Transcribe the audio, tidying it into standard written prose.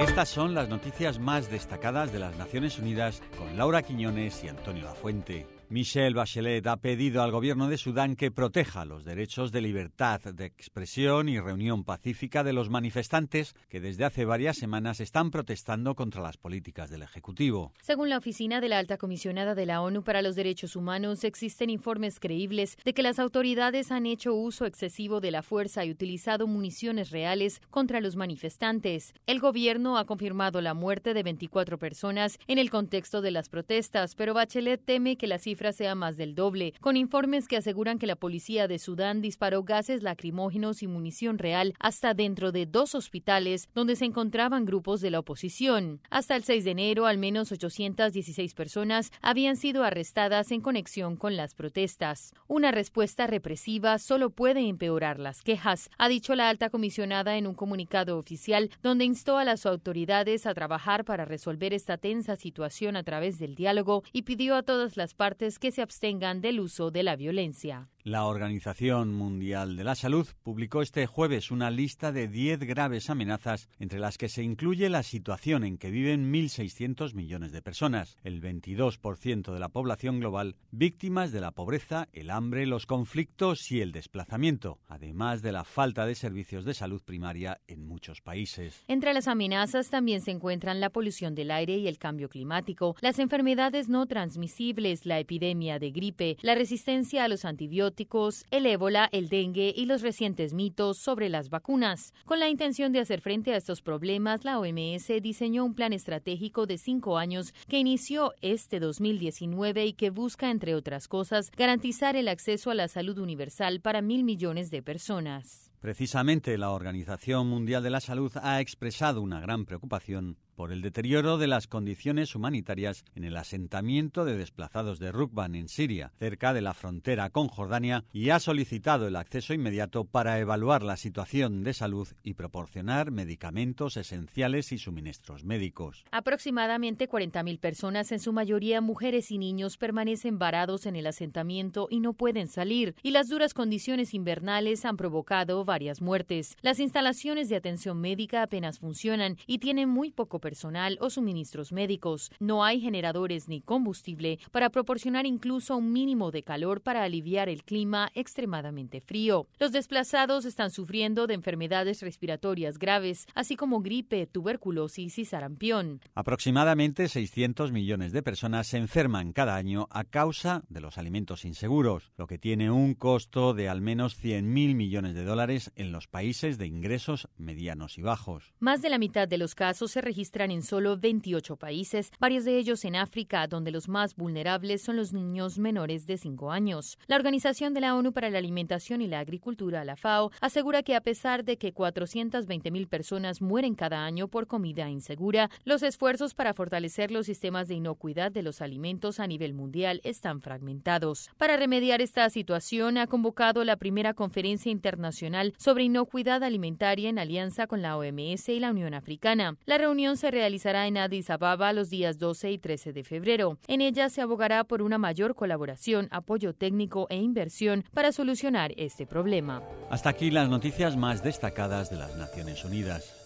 Estas son las noticias más destacadas de las Naciones Unidas con Laura Quiñones y Antonio Lafuente. Michelle Bachelet ha pedido al gobierno de Sudán que proteja los derechos de libertad de expresión y reunión pacífica de los manifestantes que desde hace varias semanas están protestando contra las políticas del Ejecutivo. Según la oficina de la Alta Comisionada de la ONU para los Derechos Humanos, existen informes creíbles de que las autoridades han hecho uso excesivo de la fuerza y utilizado municiones reales contra los manifestantes. El gobierno ha confirmado la muerte de 24 personas en el contexto de las protestas, pero Bachelet teme que la cifra sea más del doble, con informes que aseguran que la policía de Sudán disparó gases lacrimógenos y munición real hasta dentro de 2 hospitales donde se encontraban grupos de la oposición. Hasta el 6 de enero, al menos 816 personas habían sido arrestadas en conexión con las protestas. Una respuesta represiva solo puede empeorar las quejas, ha dicho la alta comisionada en un comunicado oficial donde instó a las autoridades a trabajar para resolver esta tensa situación a través del diálogo y pidió a todas las partes que se abstengan del uso de la violencia. La Organización Mundial de la Salud publicó este jueves una lista de 10 graves amenazas, entre las que se incluye la situación en que viven 1.600 millones de personas, el 22% de la población global, víctimas de la pobreza, el hambre, los conflictos y el desplazamiento, además de la falta de servicios de salud primaria en muchos países. Entre las amenazas también se encuentran la polución del aire y el cambio climático, las enfermedades no transmisibles, la epidemia de gripe, la resistencia a los antibióticos, el ébola, el dengue y los recientes mitos sobre las vacunas. Con la intención de hacer frente a estos problemas, la OMS diseñó un plan estratégico de 5 años que inició este 2019 y que busca, entre otras cosas, garantizar el acceso a la salud universal para 1.000 millones de personas. Precisamente, la Organización Mundial de la Salud ha expresado una gran preocupación por el deterioro de las condiciones humanitarias en el asentamiento de desplazados de Rukban en Siria, cerca de la frontera con Jordania, y ha solicitado el acceso inmediato para evaluar la situación de salud y proporcionar medicamentos esenciales y suministros médicos. Aproximadamente 40.000 personas, en su mayoría mujeres y niños, permanecen varados en el asentamiento y no pueden salir, y las duras condiciones invernales han provocado varias muertes. Las instalaciones de atención médica apenas funcionan y tienen muy poco personal o suministros médicos. No hay generadores ni combustible para proporcionar incluso un mínimo de calor para aliviar el clima extremadamente frío. Los desplazados están sufriendo de enfermedades respiratorias graves, así como gripe, tuberculosis y sarampión. Aproximadamente 600 millones de personas se enferman cada año a causa de los alimentos inseguros, lo que tiene un costo de al menos 100.000 millones de dólares en los países de ingresos medianos y bajos. Más de la mitad de los casos se registran en solo 28 países, varios de ellos en África, donde los más vulnerables son los niños menores de 5 años. La Organización de la ONU para la Alimentación y la Agricultura, la FAO, asegura que a pesar de que 420.000 personas mueren cada año por comida insegura, los esfuerzos para fortalecer los sistemas de inocuidad de los alimentos a nivel mundial están fragmentados. Para remediar esta situación, ha convocado la primera conferencia internacional sobre inocuidad alimentaria en alianza con la OMS y la Unión Africana. La reunión se realizará en Addis Ababa los días 12 y 13 de febrero. En ella se abogará por una mayor colaboración, apoyo técnico e inversión para solucionar este problema. Hasta aquí las noticias más destacadas de las Naciones Unidas.